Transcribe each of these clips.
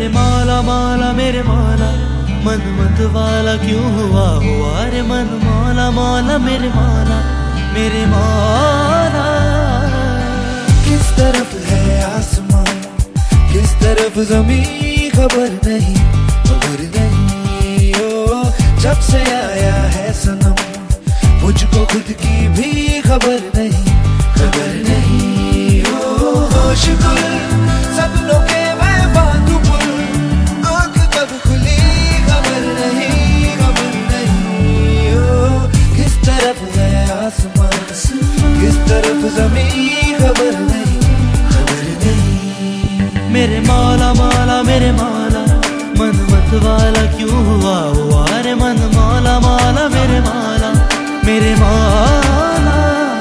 मेरे मौला मौला मेरे मौला, मन मत वाला क्यों हुआ हुआ रे मन। मौला मौला मेरे मौला, मेरे मौला। किस तरफ है आसमान, किस तरफ ज़मीन, खबर नहीं ओ। जब से आया है सनम, मुझको खुद की भी खबर नहीं ओ। होश गुल सपनों के मैं बांधू पुल, आँख कब खुली खबर नहीं ओ। किस तरफ है आसमान, किस तरफ ज़मीन, खबर नहीं। मेरे मौला मौला मेरे मौला, मन मत वाला क्यों हुआ हुआ रे मन। मौला मौला मेरे मौला, मेरे मौला।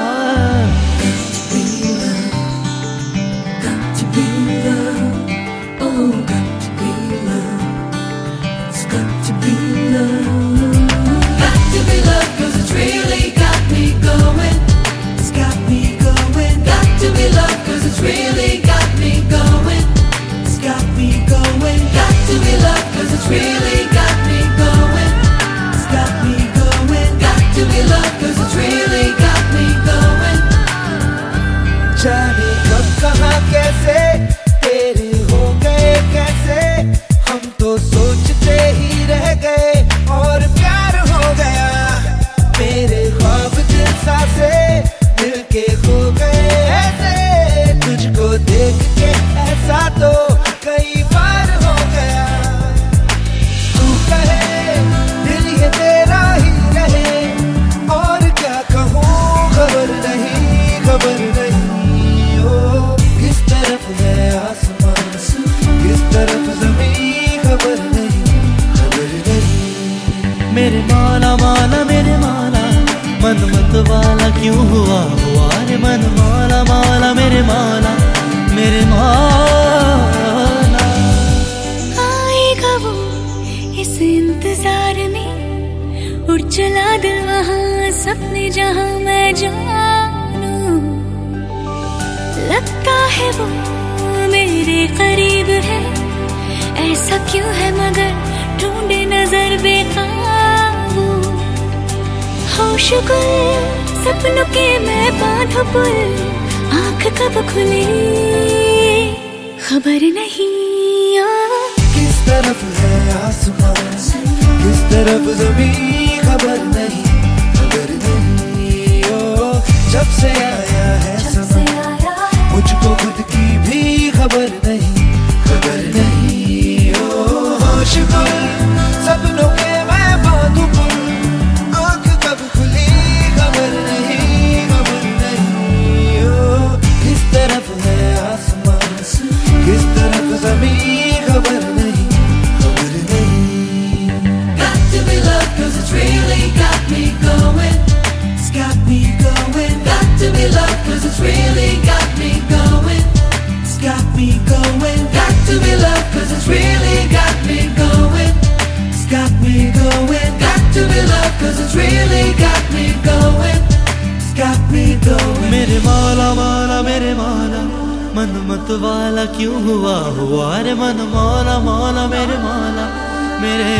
जाने कब कहाँ कैसे तेरे हो गए कैसे, हम तो सोचते ही रह गए और प्यार हो गया। मेरे ख्वाब दिल सासे मिलके खो गए ऐसे, तुझको देख के ऐसा तो कई बार हो गया। तू कहे दिल ये तेरा ही रहे, और क्या कहूँ खबर नहीं ओ। किस तरफ है आसमान, किस तरफ ज़मीन, खबर नहीं मेरे मौला मौला मेरे मौला, मन मत वाला क्यों हुआ हुआ रे मन। मौला मौला मेरे मौला, मेरे मौला। आएगा वो इस इंतजार में, उड़ चला दिल वहाँ सपने जहाँ मैं जानू। लगता है वो मेरे करीब है, ऐसा क्यों है मगर ढूंढे नजर बेकाबू। होश गुल सपनों के मैं बांधू पुल, आँख कब खुली खबर नहीं आ। किस तरफ है आसमान, किस तरफ ज़मीन, खबर नहीं ओ। जब से आया है सनम, मुझको खुद की भी खबर नहीं ओ। होश गुल सपनों के मैं बांधू पुल, आँख कब खुली खबर नहीं ओ। किस तरफ है आसमान, किस तरफ ज़मीन, खबर नहीं Got to be love 'cause it's really got me going. It's got me going. Got to be love 'cause it's really got me going. It's got me going. Got to be love 'cause it's really got me going. It's got me going. Got to be love 'cause it's really got me going. It's got me going. मेरे मौला मौला मेरे मौला, मन मत वाला क्यों हुआ हुआ रे मन। मौला मौला मेरे मौला, मेरे